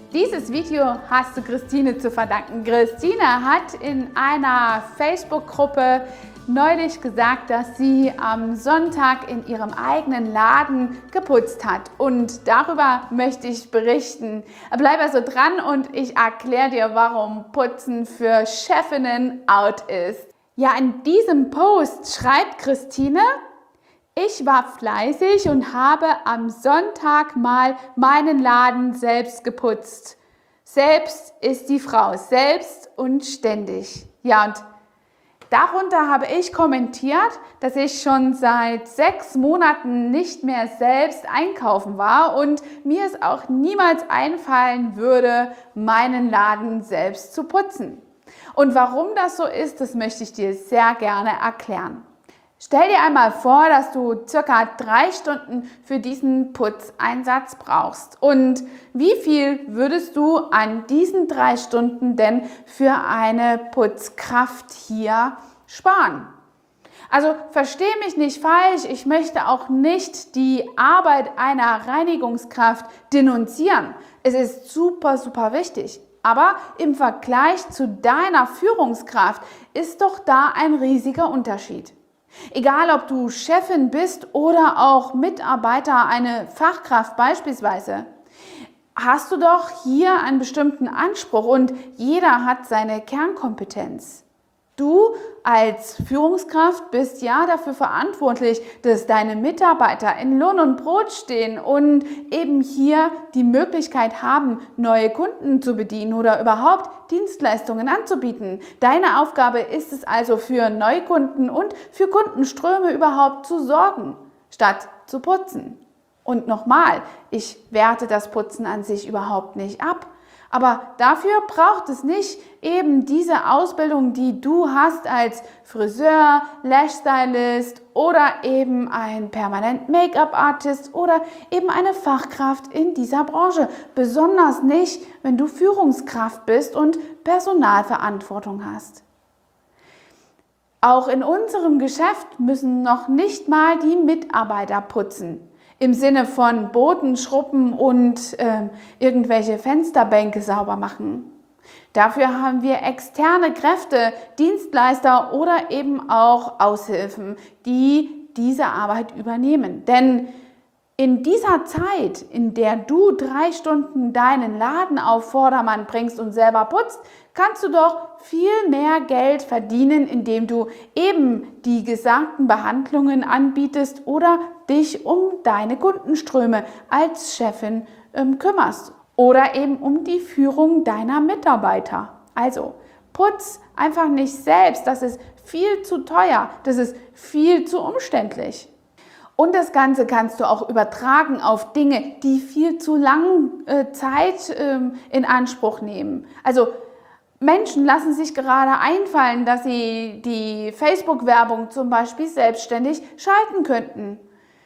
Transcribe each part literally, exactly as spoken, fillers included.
Dieses Video hast du Christine zu verdanken. Christine hat in einer Facebook-Gruppe neulich gesagt, dass sie am Sonntag in ihrem eigenen Laden geputzt hat. Und darüber möchte ich berichten. Bleib also dran und ich erkläre dir, warum Putzen für Chefinnen out ist. Ja, in diesem Post schreibt Christine: Ich war fleißig und habe am Sonntag mal meinen Laden selbst geputzt. Selbst ist die Frau, selbst und ständig. Ja, und darunter habe ich kommentiert, dass ich schon seit sechs Monaten nicht mehr selbst einkaufen war und mir es auch niemals einfallen würde, meinen Laden selbst zu putzen. Und warum das so ist, das möchte ich dir sehr gerne erklären. Stell dir einmal vor, dass du circa drei Stunden für diesen Putzeinsatz brauchst. Und wie viel würdest du an diesen drei Stunden denn für eine Putzkraft hier sparen? Also verstehe mich nicht falsch, ich möchte auch nicht die Arbeit einer Reinigungskraft denunzieren. Es ist super, super wichtig. Aber im Vergleich zu deiner Führungskraft ist doch da ein riesiger Unterschied. Egal, ob du Chefin bist oder auch Mitarbeiter, eine Fachkraft beispielsweise, hast du doch hier einen bestimmten Anspruch und jeder hat seine Kernkompetenz. Du als Führungskraft bist ja dafür verantwortlich, dass deine Mitarbeiter in Lohn und Brot stehen und eben hier die Möglichkeit haben, neue Kunden zu bedienen oder überhaupt Dienstleistungen anzubieten. Deine Aufgabe ist es also, für Neukunden und für Kundenströme überhaupt zu sorgen, statt zu putzen. Und nochmal, ich werte das Putzen an sich überhaupt nicht ab. Aber dafür braucht es nicht eben diese Ausbildung, die du hast als Friseur, Lashstylist oder eben ein permanent Make-up-Artist oder eben eine Fachkraft in dieser Branche. Besonders nicht, wenn du Führungskraft bist und Personalverantwortung hast. Auch in unserem Geschäft müssen noch nicht mal die Mitarbeiter putzen. Im Sinne von Boden schrubben und äh, irgendwelche Fensterbänke sauber machen. Dafür haben wir externe Kräfte, Dienstleister oder eben auch Aushilfen, die diese Arbeit übernehmen. Denn in dieser Zeit, in der du drei Stunden deinen Laden auf Vordermann bringst und selber putzt, kannst du doch viel mehr Geld verdienen, indem du eben die gesagten Behandlungen anbietest oder dich um deine Kundenströme als Chefin ähm, kümmerst oder eben um die Führung deiner Mitarbeiter. Also putz einfach nicht selbst, das ist viel zu teuer, das ist viel zu umständlich. Und das Ganze kannst du auch übertragen auf Dinge, die viel zu lange äh, Zeit ähm, in Anspruch nehmen. Also Menschen lassen sich gerade einfallen, dass sie die Facebook-Werbung zum Beispiel selbstständig schalten könnten.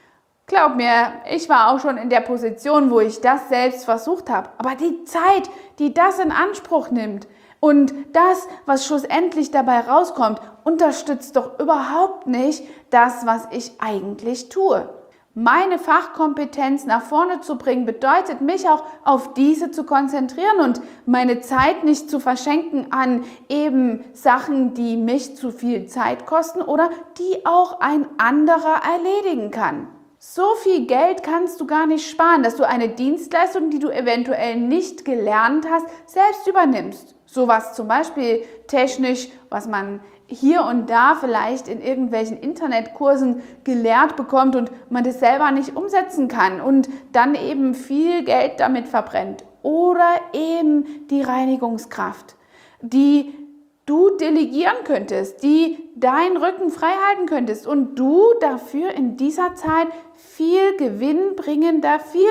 Glaub mir, ich war auch schon in der Position, wo ich das selbst versucht habe. Aber die Zeit, die das in Anspruch nimmt und das, was schlussendlich dabei rauskommt, unterstützt doch überhaupt nicht das, was ich eigentlich tue. Meine Fachkompetenz nach vorne zu bringen, bedeutet, mich auch auf diese zu konzentrieren und meine Zeit nicht zu verschenken an eben Sachen, die mich zu viel Zeit kosten oder die auch ein anderer erledigen kann. So viel Geld kannst du gar nicht sparen, dass du eine Dienstleistung, die du eventuell nicht gelernt hast, selbst übernimmst. Sowas zum Beispiel technisch, was man hier und da vielleicht in irgendwelchen Internetkursen gelehrt bekommt und man das selber nicht umsetzen kann und dann eben viel Geld damit verbrennt. Oder eben die Reinigungskraft, die du delegieren könntest, die deinen Rücken frei halten könntest und du dafür in dieser Zeit viel gewinnbringender, viel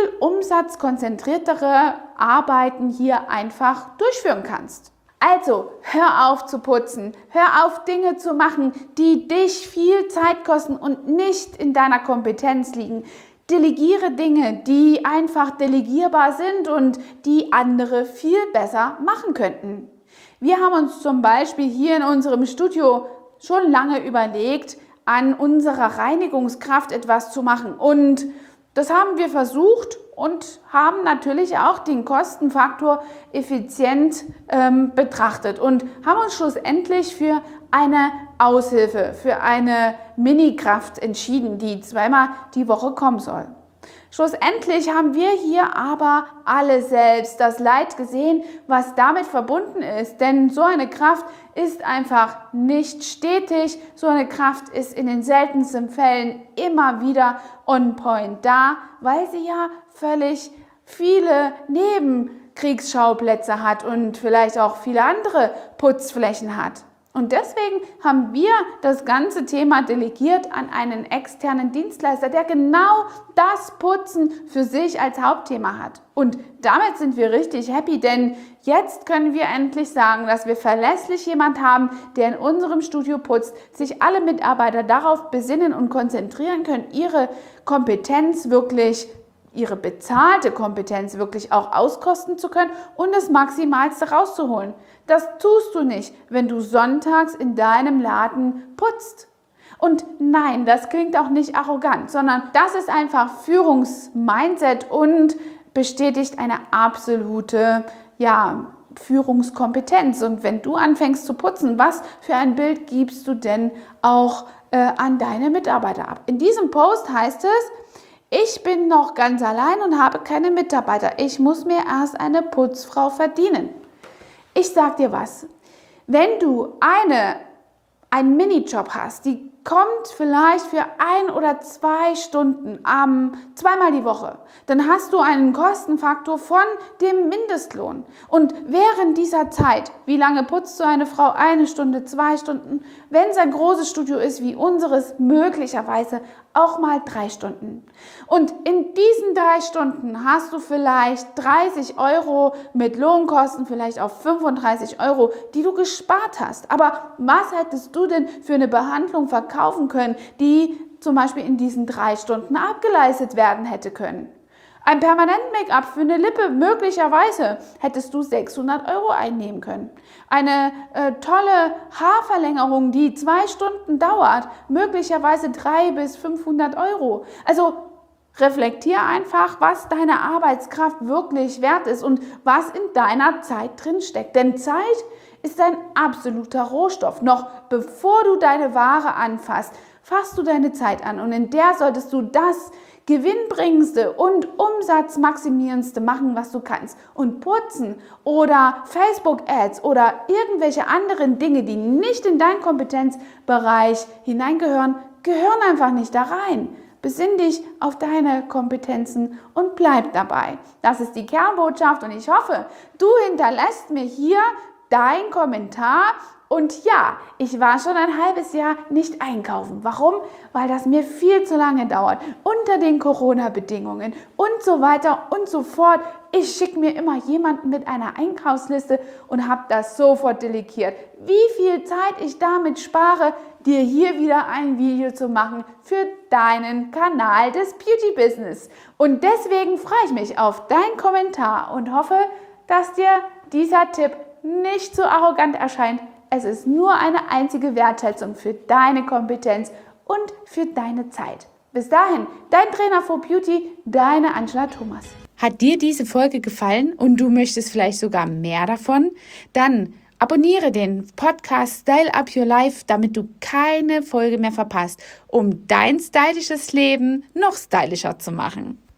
umsatzkonzentriertere Arbeiten hier einfach durchführen kannst. Also, hör auf zu putzen, hör auf Dinge zu machen, die dich viel Zeit kosten und nicht in deiner Kompetenz liegen. Delegiere Dinge, die einfach delegierbar sind und die andere viel besser machen könnten. Wir haben uns zum Beispiel hier in unserem Studio schon lange überlegt, an unserer Reinigungskraft etwas zu machen. Und das haben wir versucht und haben natürlich auch den Kostenfaktor effizient ähm, betrachtet und haben uns schlussendlich für eine Aushilfe, für eine Minikraft entschieden, die zweimal die Woche kommen soll. Schlussendlich haben wir hier aber alle selbst das Leid gesehen, was damit verbunden ist. Denn so eine Kraft ist einfach nicht stetig. So eine Kraft ist in den seltensten Fällen immer wieder on point da, weil sie ja völlig viele Nebenkriegsschauplätze hat und vielleicht auch viele andere Putzflächen hat. Und deswegen haben wir das ganze Thema delegiert an einen externen Dienstleister, der genau das Putzen für sich als Hauptthema hat. Und damit sind wir richtig happy, denn jetzt können wir endlich sagen, dass wir verlässlich jemand haben, der in unserem Studio putzt, sich alle Mitarbeiter darauf besinnen und konzentrieren können, ihre Kompetenz wirklich ihre bezahlte Kompetenz wirklich auch auskosten zu können und das Maximalste rauszuholen. Das tust du nicht, wenn du sonntags in deinem Laden putzt. Und nein, das klingt auch nicht arrogant, sondern das ist einfach Führungsmindset und bestätigt eine absolute, ja, Führungskompetenz. Und wenn du anfängst zu putzen, was für ein Bild gibst du denn auch äh, an deine Mitarbeiter ab? In diesem Post heißt es: Ich bin noch ganz allein und habe keine Mitarbeiter. Ich muss mir erst eine Putzfrau verdienen. Ich sag dir was, wenn du eine, einen Minijob hast, die kommt vielleicht für ein oder zwei Stunden, ähm, zweimal die Woche, dann hast du einen Kostenfaktor von dem Mindestlohn. Und während dieser Zeit, wie lange putzt so eine Frau? Eine Stunde, zwei Stunden? Wenn es ein großes Studio ist wie unseres, möglicherweise auch mal drei Stunden. Und in diesen drei Stunden hast du vielleicht dreißig Euro mit Lohnkosten, vielleicht auf fünfunddreißig Euro, die du gespart hast. Aber was hättest du denn für eine Behandlung verkaufen können, die zum Beispiel in diesen drei Stunden abgeleistet werden hätte können? Ein Permanent-Make-up für eine Lippe, möglicherweise hättest du sechshundert Euro einnehmen können. Eine äh, tolle Haarverlängerung, die zwei Stunden dauert, möglicherweise dreihundert bis fünfhundert Euro. Also reflektier einfach, was deine Arbeitskraft wirklich wert ist und was in deiner Zeit drin steckt. Denn Zeit ist ein absoluter Rohstoff. Noch bevor du deine Ware anfasst, fasst du deine Zeit an und in der solltest du das gewinnbringendste und umsatzmaximierendste machen, was du kannst. Und putzen oder Facebook-Ads oder irgendwelche anderen Dinge, die nicht in deinen Kompetenzbereich hineingehören, gehören einfach nicht da rein. Besinn dich auf deine Kompetenzen und bleib dabei. Das ist die Kernbotschaft und ich hoffe, du hinterlässt mir hier dein Kommentar. Und ja, ich war schon ein halbes Jahr nicht einkaufen. Warum? Weil das mir viel zu lange dauert. Unter den Corona-Bedingungen und so weiter und so fort. Ich schicke mir immer jemanden mit einer Einkaufsliste und habe das sofort delegiert. Wie viel Zeit ich damit spare, dir hier wieder ein Video zu machen für deinen Kanal des Beauty Business. Und deswegen freue ich mich auf deinen Kommentar und hoffe, dass dir dieser Tipp nicht so arrogant erscheint. Es ist nur eine einzige Wertschätzung für deine Kompetenz und für deine Zeit. Bis dahin, dein Trainer for Beauty, deine Angela Thomas. Hat dir diese Folge gefallen und du möchtest vielleicht sogar mehr davon? Dann abonniere den Podcast Style Up Your Life, damit du keine Folge mehr verpasst, um dein stylisches Leben noch stylischer zu machen.